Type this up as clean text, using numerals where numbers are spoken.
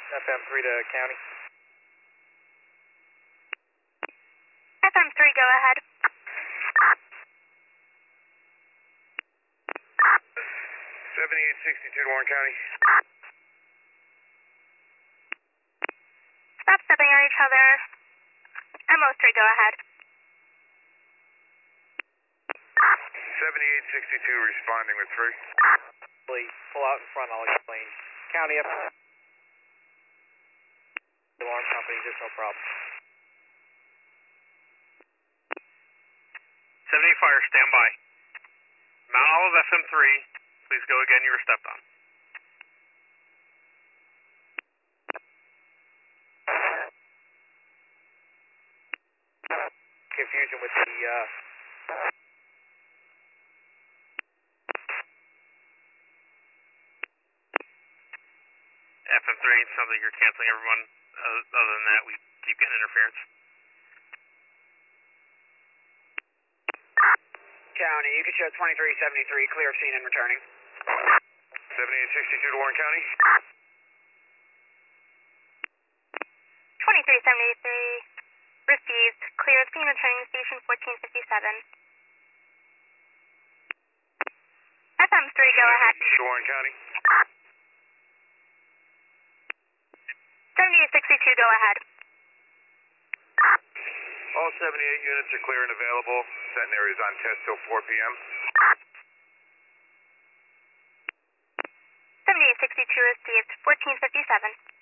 FM3 to county. FM3, go ahead. 7862 to Warren County. Stop stepping on each other. MO3, go ahead. 7862 responding with 3. Please pull out in front, I'll explain. County up. Alarm company, there's no problem. 78 fire, stand by. Mount Olive FM3, please go again, you were stepped on. Confusion with the FM3, it sounds like you're canceling everyone. Other than that, we keep getting interference. County, you can show 2373, clear of scene and returning. 7862 to Warren County. 2373, received, clear of scene, returning station 1457. FM3, go ahead. To Warren County. 7862, go ahead. All 78 units are clear and available. Centenary is on test till 4 p.m. 7862 received, 1457.